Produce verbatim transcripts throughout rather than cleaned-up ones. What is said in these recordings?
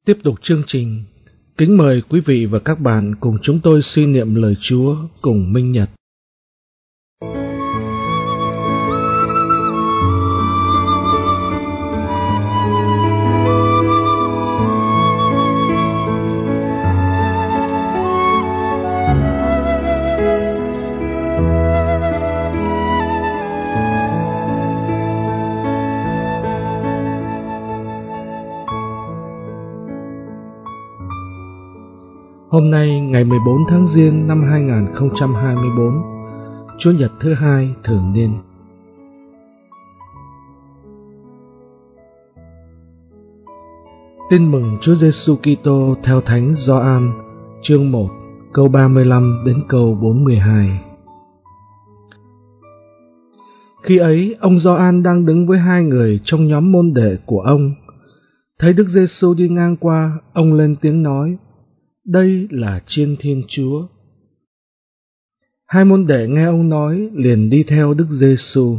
Tiếp tục chương trình, kính mời quý vị và các bạn cùng chúng tôi suy niệm lời Chúa cùng Minh Nhật. Hôm nay ngày mười bốn tháng Giêng năm hai nghìn không trăm hai mươi tư, Chúa Nhật thứ hai thường niên. Tin mừng Chúa Giêsu Kitô theo Thánh Gioan, chương một, câu ba mươi lăm đến câu bốn mươi hai. Khi ấy, ông Gioan đang đứng với hai người trong nhóm môn đệ của ông. Thấy Đức Giêsu đi ngang qua, ông lên tiếng nói: "Đây là Chiên Thiên Chúa." Hai môn đệ nghe ông nói liền đi theo Đức Giêsu.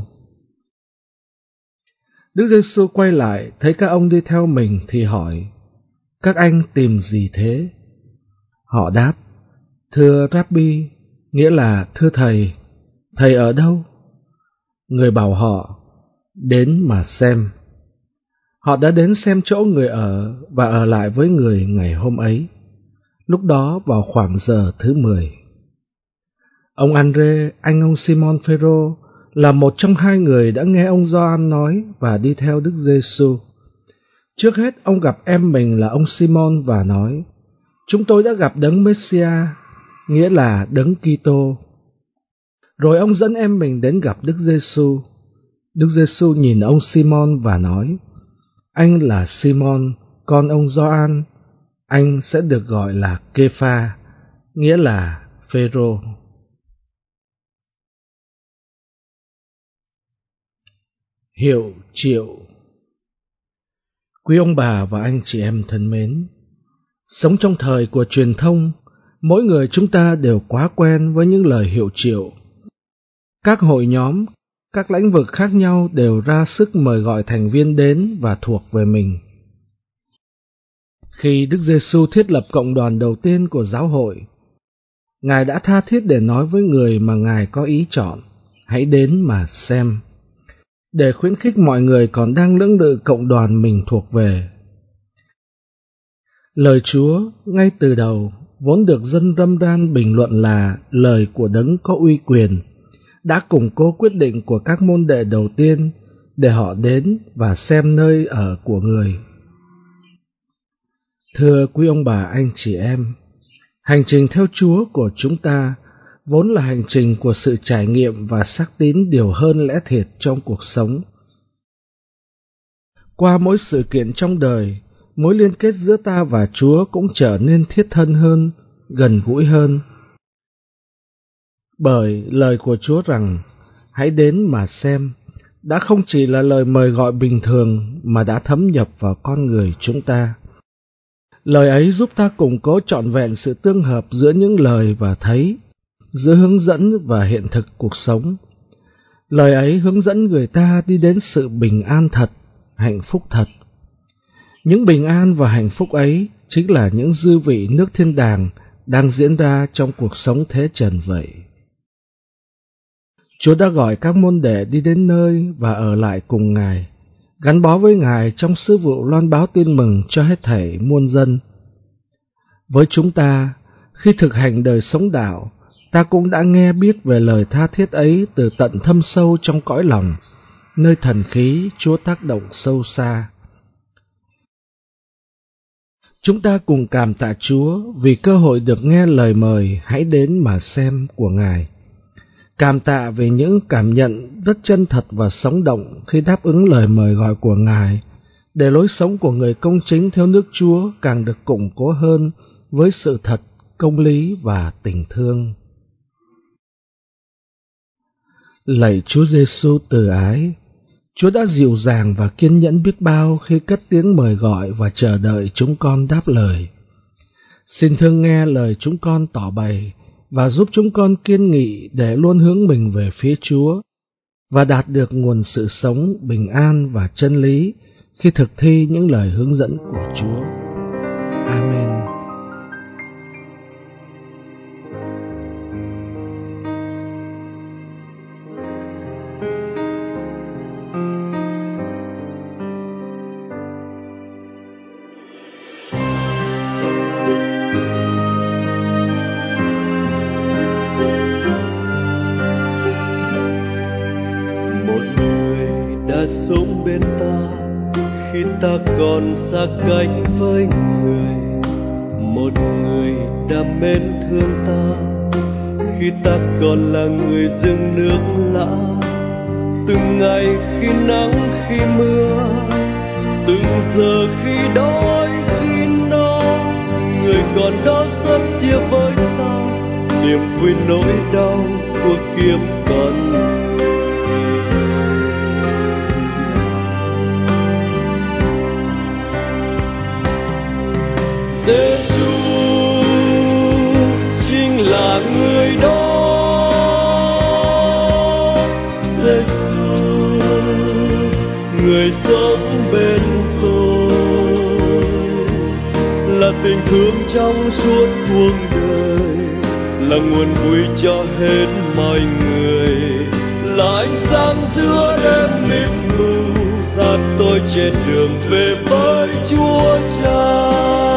Đức Giêsu quay lại thấy các ông đi theo mình thì hỏi: "Các anh tìm gì thế?" Họ đáp: "Thưa Rabbi," nghĩa là thưa thầy, "thầy ở đâu?" Người bảo họ: "Đến mà xem." Họ đã đến xem chỗ người ở và ở lại với người ngày hôm ấy. Lúc đó vào khoảng giờ thứ mười. Ông Andre, anh ông Simon Phêrô, là một trong hai người đã nghe ông Gioan nói và đi theo Đức Giêsu. Trước hết ông gặp em mình là ông Simon và nói: "Chúng tôi đã gặp Đấng Messia," nghĩa là Đấng Kitô. Rồi ông dẫn em mình đến gặp Đức Giêsu. Đức Giêsu nhìn ông Simon và nói: "Anh là Simon, con ông Gioan. Anh sẽ được gọi là Kê-pha, nghĩa là Phêrô." Hiệu triệu. Quý ông bà và anh chị em thân mến, sống trong thời của truyền thông, mỗi người chúng ta đều quá quen với những lời hiệu triệu. Các hội nhóm, các lĩnh vực khác nhau đều ra sức mời gọi thành viên đến và thuộc về mình. Khi Đức Giêsu thiết lập cộng đoàn đầu tiên của giáo hội, Ngài đã tha thiết để nói với người mà Ngài có ý chọn: "Hãy đến mà xem", để khuyến khích mọi người còn đang lưỡng lự cộng đoàn mình thuộc về. Lời Chúa ngay từ đầu vốn được dân râm ran bình luận là lời của Đấng có uy quyền, đã củng cố quyết định của các môn đệ đầu tiên để họ đến và xem nơi ở của người. Thưa quý ông bà anh chị em, hành trình theo Chúa của chúng ta vốn là hành trình của sự trải nghiệm và xác tín điều hơn lẽ thiệt trong cuộc sống. Qua mỗi sự kiện trong đời, mối liên kết giữa ta và Chúa cũng trở nên thiết thân hơn, gần gũi hơn. Bởi lời của Chúa rằng "Hãy đến mà xem" đã không chỉ là lời mời gọi bình thường mà đã thấm nhập vào con người chúng ta. Lời ấy giúp ta củng cố trọn vẹn sự tương hợp giữa những lời và thấy, giữa hướng dẫn và hiện thực cuộc sống. Lời ấy hướng dẫn người ta đi đến sự bình an thật, hạnh phúc thật. Những bình an và hạnh phúc ấy chính là những dư vị nước thiên đàng đang diễn ra trong cuộc sống thế trần vậy. Chúa đã gọi các môn đệ đi đến nơi và ở lại cùng Ngài, gắn bó với Ngài trong sứ vụ loan báo tin mừng cho hết thảy muôn dân. Với chúng ta, khi thực hành đời sống đạo, ta cũng đã nghe biết về lời tha thiết ấy từ tận thâm sâu trong cõi lòng, nơi thần khí Chúa tác động sâu xa. Chúng ta cùng cảm tạ Chúa vì cơ hội được nghe lời mời "Hãy đến mà xem" của Ngài. Cảm tạ về những cảm nhận rất chân thật và sống động khi đáp ứng lời mời gọi của Ngài, để lối sống của người công chính theo nước Chúa càng được củng cố hơn với sự thật, công lý và tình thương. Lạy Chúa Giêsu từ ái, Chúa đã dịu dàng và kiên nhẫn biết bao khi cất tiếng mời gọi và chờ đợi chúng con đáp lời. Xin thương nghe lời chúng con tỏ bày và giúp chúng con kiên nghị để luôn hướng mình về phía Chúa và đạt được nguồn sự sống, bình an và chân lý khi thực thi những lời hướng dẫn của Chúa. Amen. Sống bên ta khi ta còn xa cách với người, một người đã mến thương ta khi ta còn là người rừng nước lã. Từng ngày khi nắng khi mưa, từng giờ khi đói khi no, người còn đó sớt chia với ta niềm vui nỗi đau của kiếp con. Giê-xu chính là người đó, Giê-xu người sống bên tôi, là tình thương trong suốt cuộc đời, là nguồn vui cho hết mọi người, là ánh sáng giữa đêm mịt mù, dắt tôi trên đường về với Chúa Cha.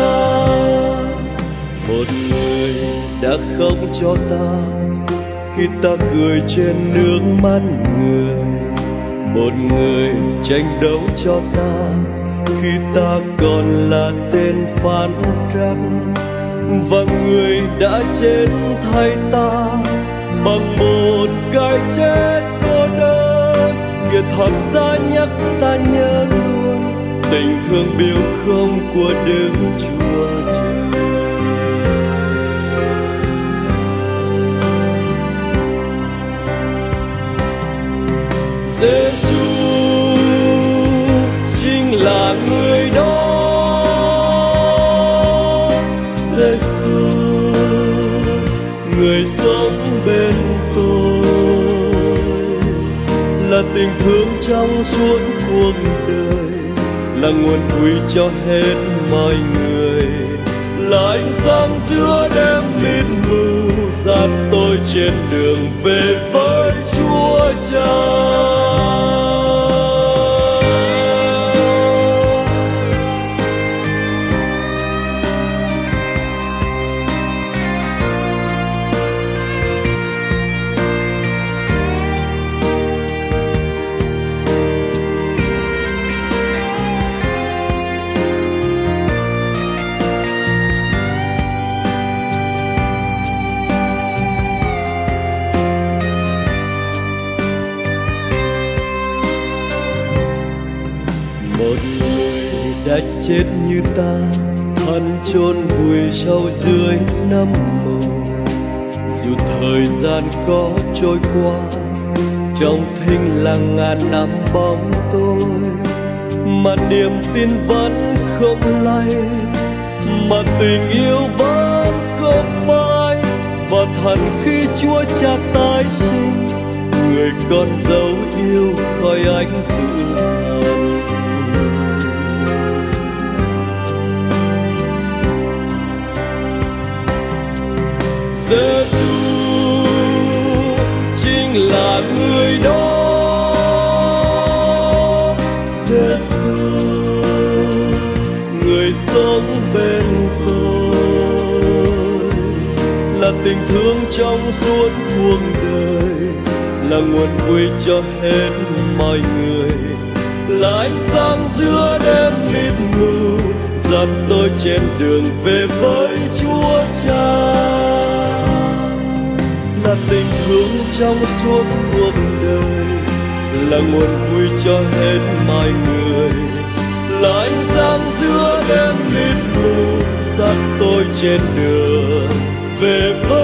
Một người đã khóc cho ta khi ta cười trên nước mắt người, một người tranh đấu cho ta khi ta còn là tên phản trắc, và người đã chết thay ta bằng một cái chết cô đơn. Kìa thật ra nhắc ta nhớ luôn tình thương biểu không của Đức Chúa Trời. Giê-xu chính là người đó, Giê-xu người sống bên tôi, là tình thương trong suốt cuộc đời, là nguồn vui cho hết mọi người, là ánh sáng giữa đêm mịt mù, dắt tôi trên đường về với Chúa Cha. Một người đã chết như ta, thân chôn vùi sâu dưới nấm mồ. Dù thời gian có trôi qua, trong thinh lặng ngàn năm bóng tôi, mà niềm tin vẫn không lay, mà tình yêu vẫn không phai. Và thần khi Chúa Cha tái sinh, người con dấu yêu khỏi ánh tự thần. Giê-xu chính là người đó, Giê-xu người sống bên tôi, là tình thương trong suốt cuộc đời, là nguồn vui cho hết mọi người, là ánh sáng giữa đêm mịt mù, dắt tôi trên đường về với Chúa Cha. Là tình thương trong suốt cuộc đời, là nguồn vui cho hết mọi người, là ánh sáng giữa đêm mịt mù, dắt tôi trên đường về với